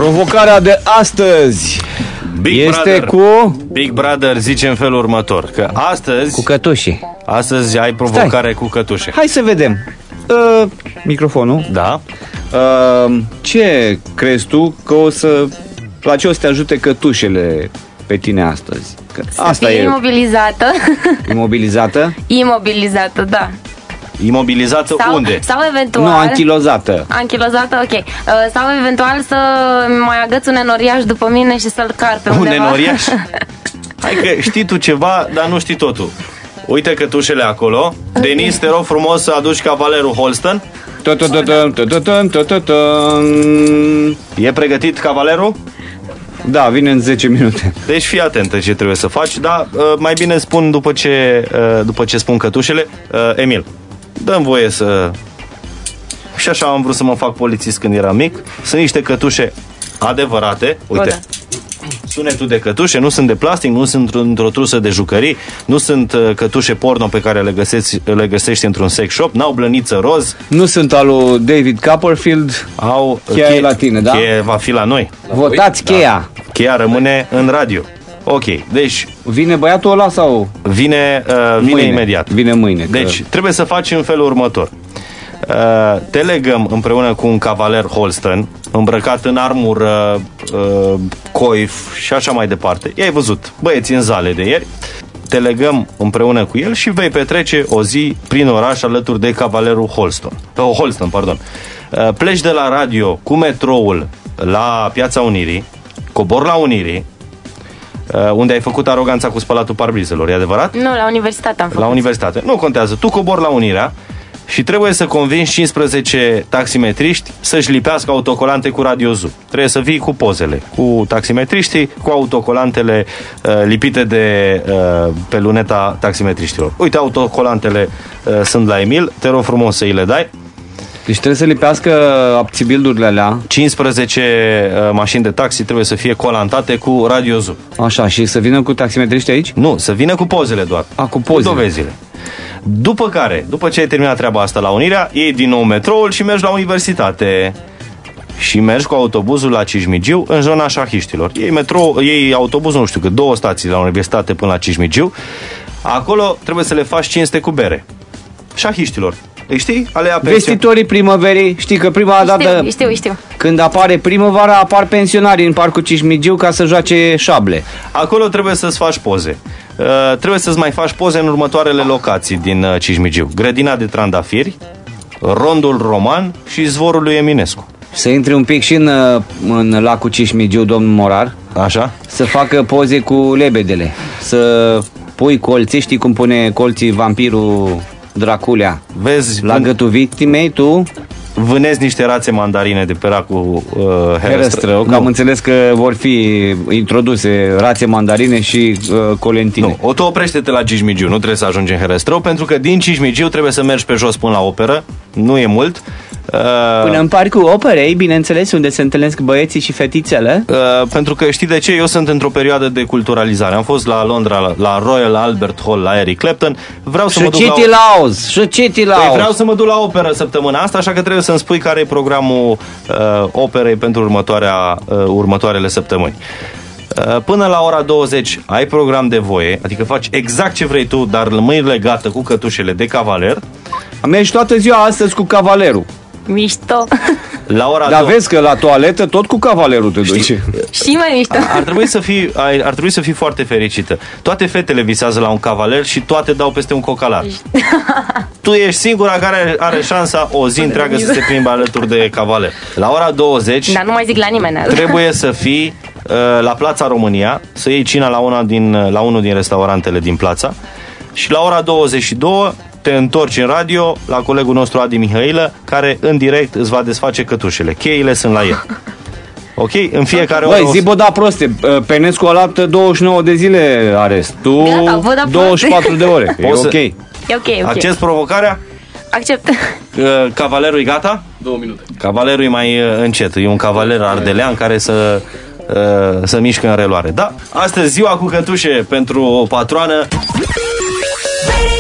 Provocarea de astăzi Big Brother zice în felul următor, că astăzi cu cătușii. Astăzi ai provocare cu cătușe. Hai să vedem. Microfonul. Da. Ce crezi tu că la ce o să te ajute cătușele pe tine astăzi? Că asta e imobilizată. Imobilizată? Imobilizată, da. Imobilizată unde? Sau eventual... Nu, anchilozată. Anchilozată, ok. Sau eventual să mai agăț un enoriaș după mine și să-l car pe undeva. Un enoriaș? Hai că știi tu ceva, dar nu știi totul. Uite cătușele acolo. Okay. Denis, te rog frumos să aduci cavalerul Holston. E pregătit cavalerul? Da, vine în 10 minute. Deci fii atentă ce trebuie să faci. Dar mai bine spun după ce spun cătușele. Emil, dă-mi voie să... Și așa am vrut să mă fac polițist când eram mic. Sunt niște cătușe adevărate. Uite, sunetul de cătușe, nu sunt de plastic, nu sunt într-o trusă de jucării, nu sunt cătușe porno pe care le găsești într-un sex shop, n-au blăniță roz. Nu sunt al lui David Copperfield. Au cheia la tine, da? Cheia va fi la noi. Votați cheia. Da. Cheia rămâne în radio. Ok, deci... Vine băiatul ăla sau... Vine imediat. Vine mâine. Deci trebuie să faci în felul următor. Te legăm împreună cu un cavaler Holston îmbrăcat în armură, coif și așa mai departe. I-ai văzut băieții în zale de ieri. Te legăm împreună cu el și vei petrece o zi prin oraș alături de cavalerul Holston. Pleci de la radio cu metroul la Piața Unirii, cobor la Unirii, unde ai făcut aroganța cu spălatul parbrizelor, e adevărat? Nu, la universitate am făcut. La universitate, nu contează, tu cobor la Unirea și trebuie să convingi 15 taximetriști să-și lipească autocolante cu Radio Zoo. Trebuie să vii cu pozele, cu taximetriștii, cu autocolantele lipite pe luneta taximetriștilor. Uite, autocolantele sunt la Emil, te rog frumos să îi le dai. Deci trebuie să lipească abțibildurile alea. 15 mașini de taxi trebuie să fie colantate cu Radio Zoo. Așa, și să vină cu taximetriști aici? Nu, să vină cu pozele doar. Cu pozele. Cu dovezile. După ce ai terminat treaba asta la Unirea, iei din nou metroul și mergi la universitate. Și mergi cu autobuzul la Cismigiu, în zona șahiștilor. Iei autobuzul, nu știu cât, 2 stații la universitate până la Cismigiu. Acolo trebuie să le faci cinste cu bere. Șahiștilor. Știi? Vestitorii primăverii. Știi că prima dată Știu. când apare primăvara, apar pensionarii în parcul Cismigiu ca să joace șable. Acolo trebuie să-ți faci poze. Trebuie să-ți mai faci poze în următoarele locații din Cismigiu. Grădina de trandafiri, Rondul Roman și Zvorul lui Eminescu. Să intri un pic și în lacul Cismigiu, domnul Morar. Așa? Să facă poze cu lebedele. Să pui colții, știi cum pune colții vampirul Draculea. Vezi, la gâtul victimei, tu vânezi niște rațe mandarine de pe racul Herăstrău, că am înțeles că vor fi introduse rațe mandarine și colentine. Nu, tu oprește-te la Cismigiu, nu trebuie să ajungi în Herăstrău, pentru că din Cismigiu trebuie să mergi pe jos până la operă, nu e mult. Până în parcul operei, bineînțeles, unde se întâlnesc băieții și fetițele. Pentru că știi de ce? Eu sunt într-o perioadă de culturalizare. Am fost la Londra, la Royal Albert Hall, la Eric Clapton. Vreau să mă duc vreau să mă duc la operă săptămâna asta, așa că trebuie să-mi spui care e programul operei pentru următoarele săptămâni. Până la ora 20 ai program de voie, adică faci exact ce vrei tu, dar mâinile gata cu cătușele de cavaler. Mergi toată ziua astăzi cu cavalerul. Mișto. La ora Dar vezi că la toaletă tot cu cavalerul te duci. Și mai mișto. Ar trebui să fii foarte fericită. Toate fetele visează la un cavaler și toate dau peste un cocalar. Tu ești singura care are șansa o zi întreagă să se plimbe alături de cavaler. La ora 20 Dar nu mai zic la nimeni. Trebuie să fii la Plața România, să iei cina la unul din restaurantele din Plața. Și la ora 22 te întorci în radio la colegul nostru Adi Mihailă, care în direct îți va desface cătușele. Cheile sunt la el. Ok? În fiecare oră... Băi, zi bă, da proste, Penescu a luat 29 de zile arest. Tu 24 de ore. E ok. E ok. Accept provocarea? Accept. Cavalerul e gata? 2 minute. Cavalerul e mai încet. E un cavaler ardelean care să mișcă în reluare. Da? Astăzi ziua cu cătușe pentru o patroană.